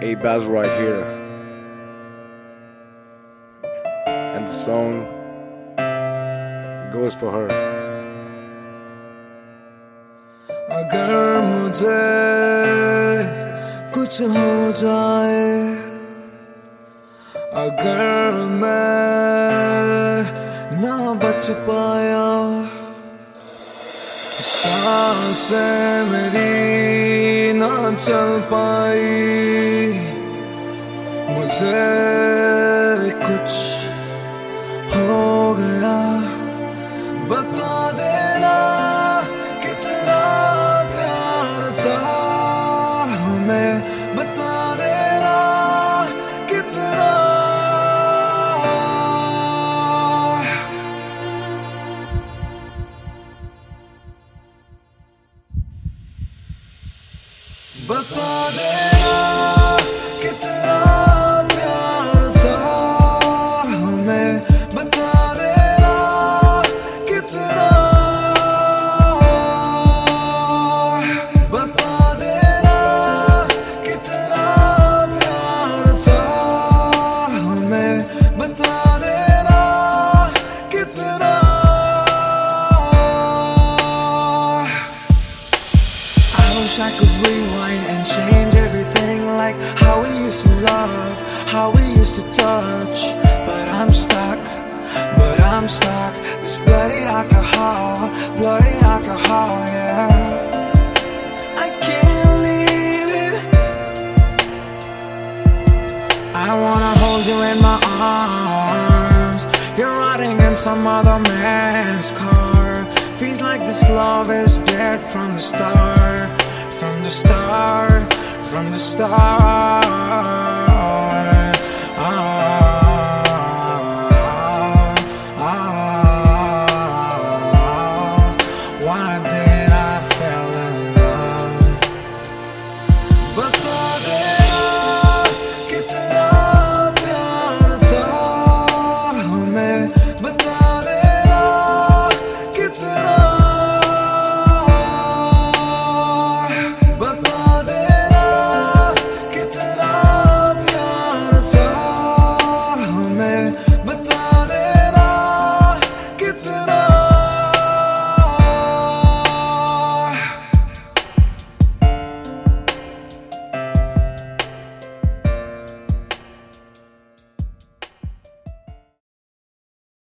A-Baz right here. And the song goes for her. अगर मुझे कुछ हो जाए, अगर मैं ना बच पाया, सांसें मेरी ना चल पाई, मुझे कुछ हो गया, बता देना कितना प्यार था हमें, बता देना कितना। बता देना कितना प्यार था हमें, बता देना कितना, बता देना कितना प्यार था हमें, बता देना कितना। I wish I could rewind and change everything, like how we used to love, how we used to touch. But I'm stuck, this bloody alcohol, yeah. I can't leave it. I wanna hold you in my arms, you're riding in some other man's car. Feels like this love is dead from the start, from the start, from the start. Wanna dance.